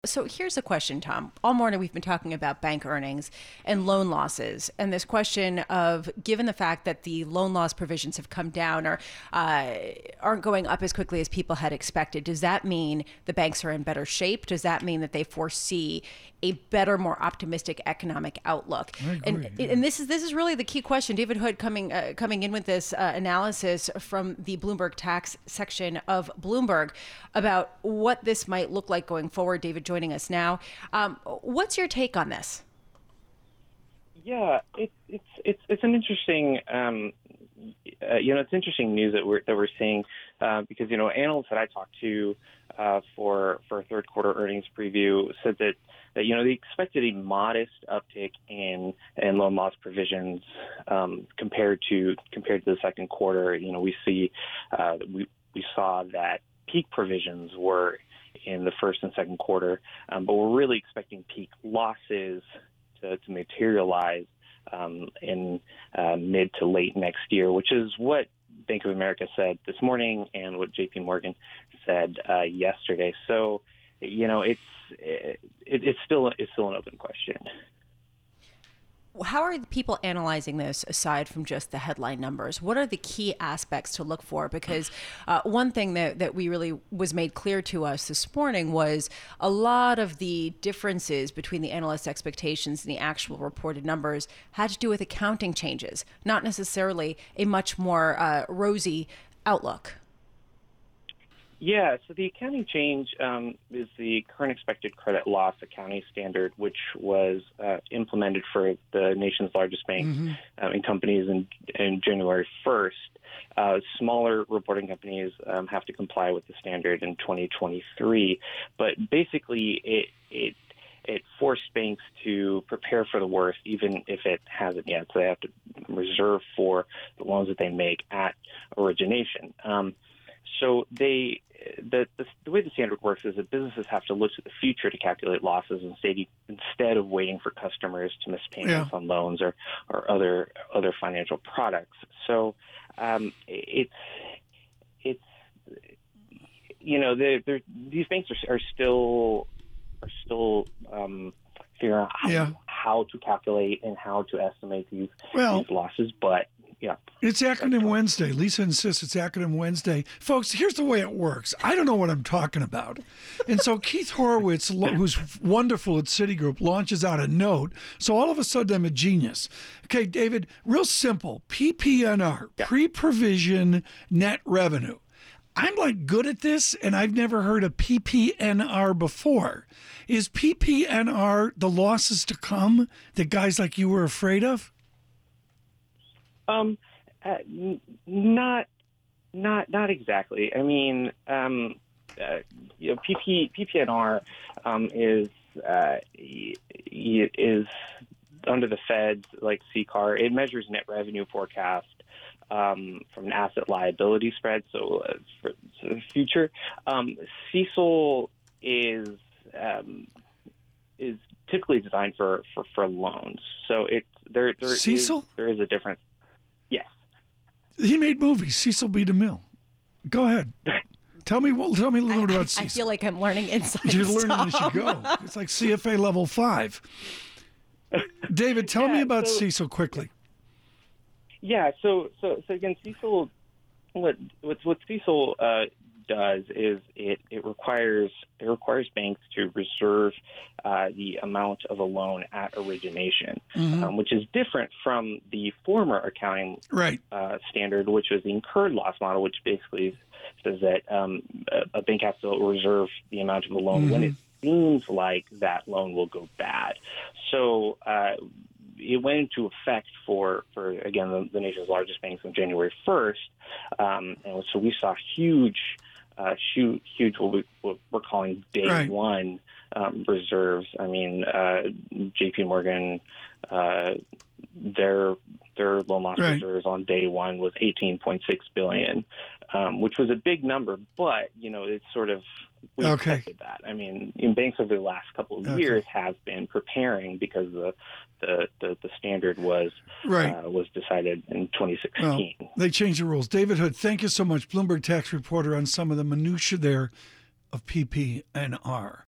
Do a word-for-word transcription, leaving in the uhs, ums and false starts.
So here's a question, Tom. All morning we've been talking about bank earnings and loan losses, and this question of, given the fact that the loan loss provisions have come down or uh, aren't going up as quickly as people had expected, does that mean the banks are in better shape? Does that mean that they foresee a better, more optimistic economic outlook? I agree, and yeah. and this is this is really the key question. David Hood coming uh, coming in with this uh, analysis from the Bloomberg Tax section of Bloomberg about what this might look like going forward. David joining us now. Um, what's your take on this? Yeah, it's it's it's it's an interesting, um, uh, you know, it's interesting news that we're that we're seeing uh, because you know analysts that I talked to uh, for for third quarter earnings preview said that that you know they expected a modest uptick in in loan loss provisions um, compared to compared to the second quarter. You know, we see uh, we we saw that peak provisions were in the first and second quarter, um, but we're really expecting peak losses to, to materialize um, in uh, mid to late next year, which is what Bank of America said this morning and what J P Morgan said uh, yesterday. So, you know, it's it, it's still it's still an open question. How are the people analyzing this aside from just the headline numbers? What are the key aspects to look for? Because uh, one thing that, that we really was made clear to us this morning was a lot of the differences between the analysts' expectations and the actual reported numbers had to do with accounting changes, not necessarily a much more uh, rosy outlook. Yeah, so the accounting change um, is the current expected credit loss accounting standard, which was uh, implemented for the nation's largest banks mm-hmm. um, and companies in, in January first. Uh, smaller reporting companies um, have to comply with the standard in twenty twenty-three, but basically it it it forced banks to prepare for the worst, even if it hasn't yet. So they have to reserve for the loans that they make at origination. Um, So they, the, the the way the standard works is that businesses have to look to the future to calculate losses instead instead of waiting for customers to miss payments yeah. on loans or, or other other financial products. So um, it's it's you know they're, they're, these banks are, are still are still um, figuring out how, yeah. how to calculate and how to estimate these, well, these losses, but. Yeah. It's Acronym Wednesday. Lisa insists it's Acronym Wednesday. Folks, here's the way it works. I don't know what I'm talking about. And so Keith Horowitz, who's wonderful at Citigroup, launches out a note. So all of a sudden I'm a genius. Okay, David, real simple. P P N R, yeah. pre-provision net revenue. I'm like good at this, and I've never heard of P P N R before. Is P P N R the losses to come that guys like you were afraid of? Um, uh, n- not, not, not exactly. I mean, um, uh, you know, P P, P P N R um, is uh, is under the Fed's like C C A R. It measures net revenue forecast um, from an asset liability spread. So uh, for, for the future, um, C E C L is um, is typically designed for, for, for loans. So it's there. There C E C L? is there is a difference. Yes. He made movies, Cecil B. DeMille. Go ahead. Tell me well, tell me a little I, bit about I, Cecil. I feel like I'm learning insights. You're learning as you go. It's like C F A level five. David, tell yeah, me about so, Cecil quickly. Yeah, so so so again, Cecil, what what, what Cecil uh, does is it, it requires it requires banks to reserve uh, the amount of a loan at origination, mm-hmm. um, which is different from the former accounting right. uh, standard, which was the incurred loss model, which basically says that um, a, a bank has to reserve the amount of a loan mm-hmm. when it seems like that loan will go bad. So uh, it went into effect for, for again, the, the nation's largest banks on January first. Um, and so we saw huge Uh, huge, huge what, we, what we're calling day right. one um, reserves. I mean, uh, J P Morgan, uh, their their loan loss right. reserves on day one was eighteen point six billion dollars, um, which was a big number. But you know, it's sort of we okay. expected that. I mean, in banks over the last couple of okay. years have been preparing because the the, the, the standard was right. uh, was decided in twenty sixteen. Well, they changed the rules. David Hood, thank you so much, Bloomberg tax reporter, on some of the minutia there of P P N R.